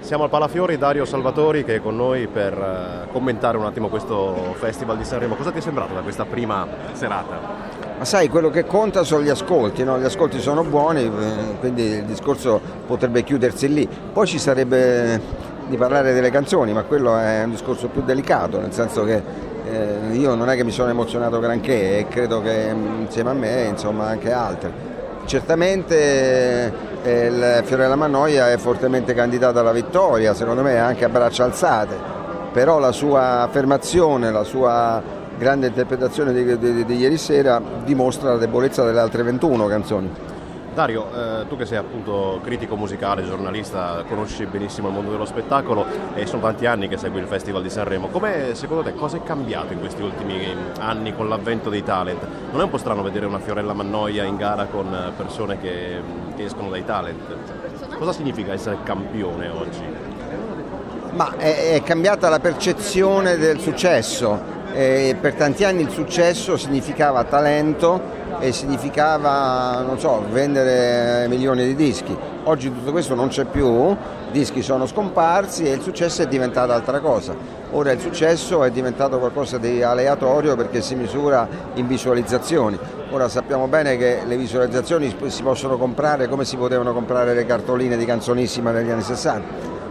Siamo al Palafiori, Dario Salvatori che è con noi per commentare un attimo questo Festival di Sanremo. Cosa ti è sembrato da questa prima serata? Ma sai, quello che conta sono gli ascolti, no? Gli ascolti sono buoni, quindi il discorso potrebbe chiudersi lì. Poi ci sarebbe di parlare delle canzoni, ma quello è un discorso più delicato, nel senso che io non è che mi sono emozionato granché e credo che insieme a me, insomma, anche altri. Certamente il Fiorella Mannoia è fortemente candidato alla vittoria, secondo me anche a braccia alzate, però la sua affermazione, la sua grande interpretazione di ieri sera dimostra la debolezza delle altre 21 canzoni. Dario, tu che sei appunto critico musicale, giornalista, conosci benissimo il mondo dello spettacolo e sono tanti anni che segui il Festival di Sanremo. Come secondo te cosa è cambiato in questi ultimi anni con l'avvento dei talent? Non è un po' strano vedere una Fiorella Mannoia in gara con persone che escono dai talent? Cosa significa essere campione oggi? Ma è cambiata la percezione del successo. Per tanti anni il successo significava talento e significava, non so, vendere milioni di dischi. Oggi tutto questo non c'è più, i dischi sono scomparsi e il successo è diventato altra cosa. Ora il successo è diventato qualcosa di aleatorio perché si misura in visualizzazioni. Ora sappiamo bene che le visualizzazioni si possono comprare come si potevano comprare le cartoline di Canzonissima negli anni 60.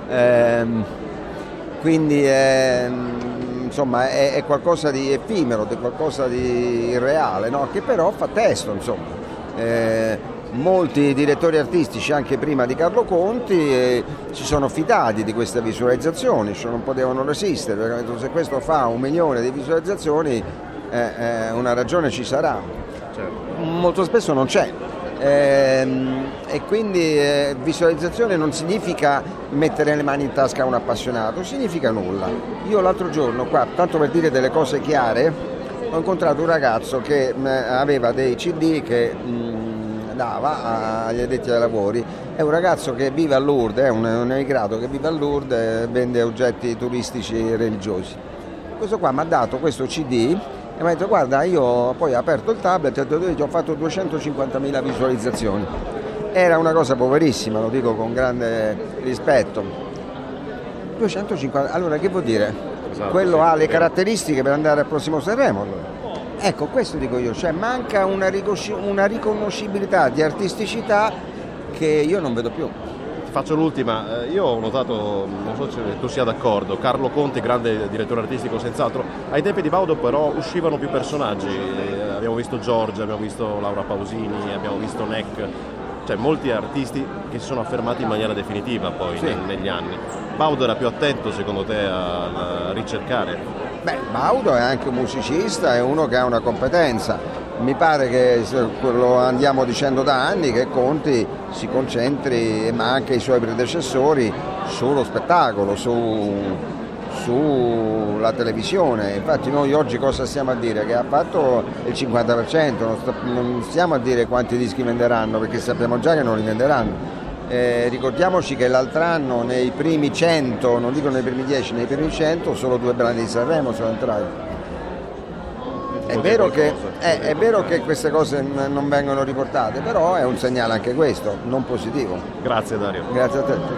Quindi insomma è qualcosa di effimero, è qualcosa di irreale, no? Che però fa testo, insomma. Molti direttori artistici anche prima di Carlo Conti si sono fidati di queste visualizzazioni, cioè non potevano resistere, perché se questo fa 1 milione di visualizzazioni una ragione ci sarà. Certo. Molto spesso non c'è. E quindi visualizzazione non significa mettere le mani in tasca a un appassionato, significa nulla. Io l'altro giorno qua, tanto per dire delle cose chiare, ho incontrato un ragazzo che aveva dei CD che dava agli addetti ai lavori. È un ragazzo che vive a Lourdes, è un emigrato che vive a Lourdes e vende oggetti turistici e religiosi. Questo qua mi ha dato questo CD e mi ha detto: guarda, io poi ho aperto il tablet e ho fatto 250.000 visualizzazioni. Era una cosa poverissima, lo dico con grande rispetto. 250, allora che vuol dire? Esatto, quello sì, ha le caratteristiche per andare al prossimo Sanremo. Ecco, questo dico io, cioè manca una riconoscibilità di artisticità che io non vedo più. Faccio l'ultima, io ho notato, non so se tu sia d'accordo, Carlo Conti, grande direttore artistico senz'altro, ai tempi di Baudo però uscivano più personaggi, abbiamo visto Giorgia, abbiamo visto Laura Pausini, abbiamo visto Neck, cioè molti artisti che si sono affermati in maniera definitiva poi sì, negli anni. Baudo era più attento secondo te a ricercare? Beh, Baudo è anche un musicista, è uno che ha una competenza. Mi pare che lo andiamo dicendo da anni che Conti si concentri, ma anche i suoi predecessori, sullo spettacolo, sulla televisione. Infatti noi oggi cosa stiamo a dire? Che ha fatto il 50%, non stiamo a dire quanti dischi venderanno, perché sappiamo già che non li venderanno. Ricordiamoci che l'altro anno nei primi 100, non dico nei primi 10, nei primi 100 solo 2 brani di Sanremo sono entrati. È vero che queste cose non vengono riportate, però è un segnale anche questo, non positivo. Grazie Dario. Grazie a te.